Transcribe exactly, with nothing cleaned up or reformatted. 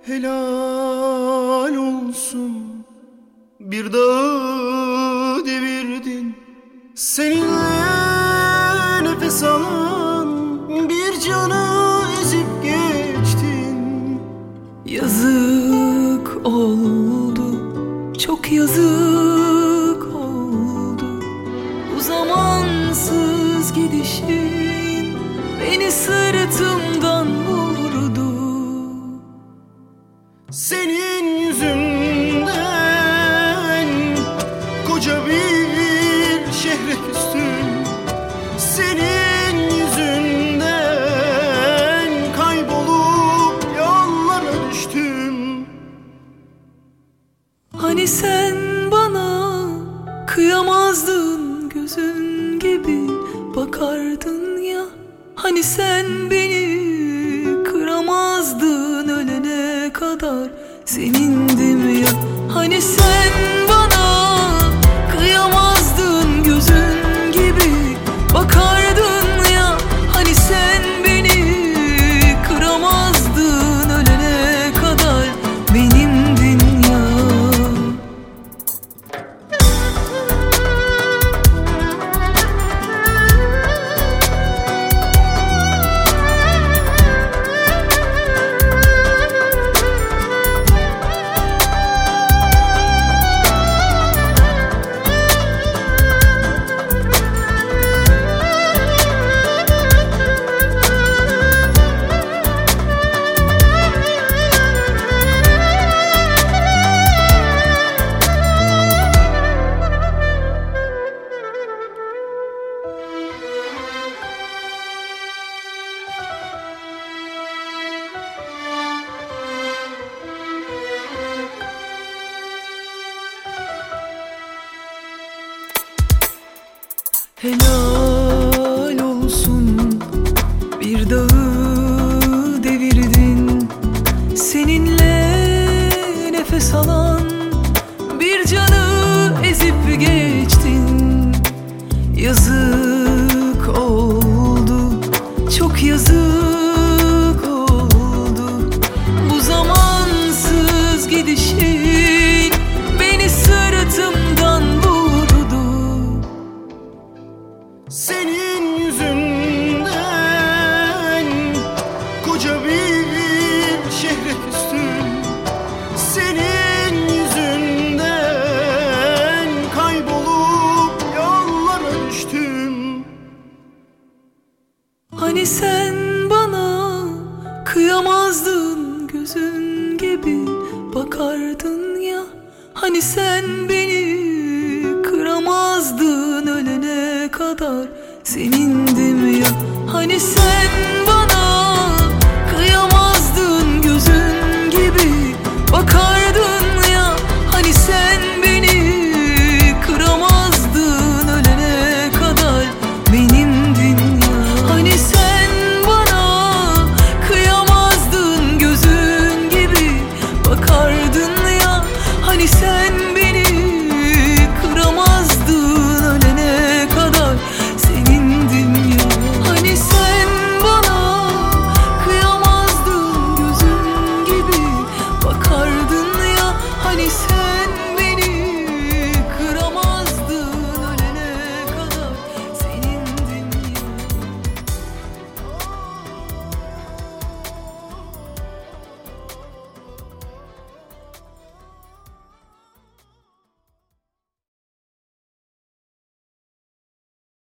Helal olsun, bir dağı devirdin. Seninle nefes alan bir canı ezip geçtin. Yazık oldu, çok yazık oldu. Bu zamansız gidişin beni sırtımdan vurdu. Senin yüzünden koca bir şehre küstüm. Senin yüzünden kaybolup yollara düştüm. Hani sen bana kıyamazdın, gözün gibi bakardın ya. Hani sen beni kıramazdın, ölene kadar senindim ya. Hani sen bana kıyamazdın, gözün gibi bakardın ya. Hani sen beni kıramazdın, ölene kadar benimdin ya. Helal olsun, bir dağı devirdin. Seninle nefes alan bir canı ezip geçtin. Yazık oldu, çok yazık oldu. Bu zamansız gidişin beni sırtımdan vurdu. Senin yüzünden koca bir şehre küstüm. Senin yüzünden kaybolup yollara düştüm. Hani sen bana kıyamazdın, gözün gibi bakardın ya. Hani sen beni kıramazdın, ölene kadar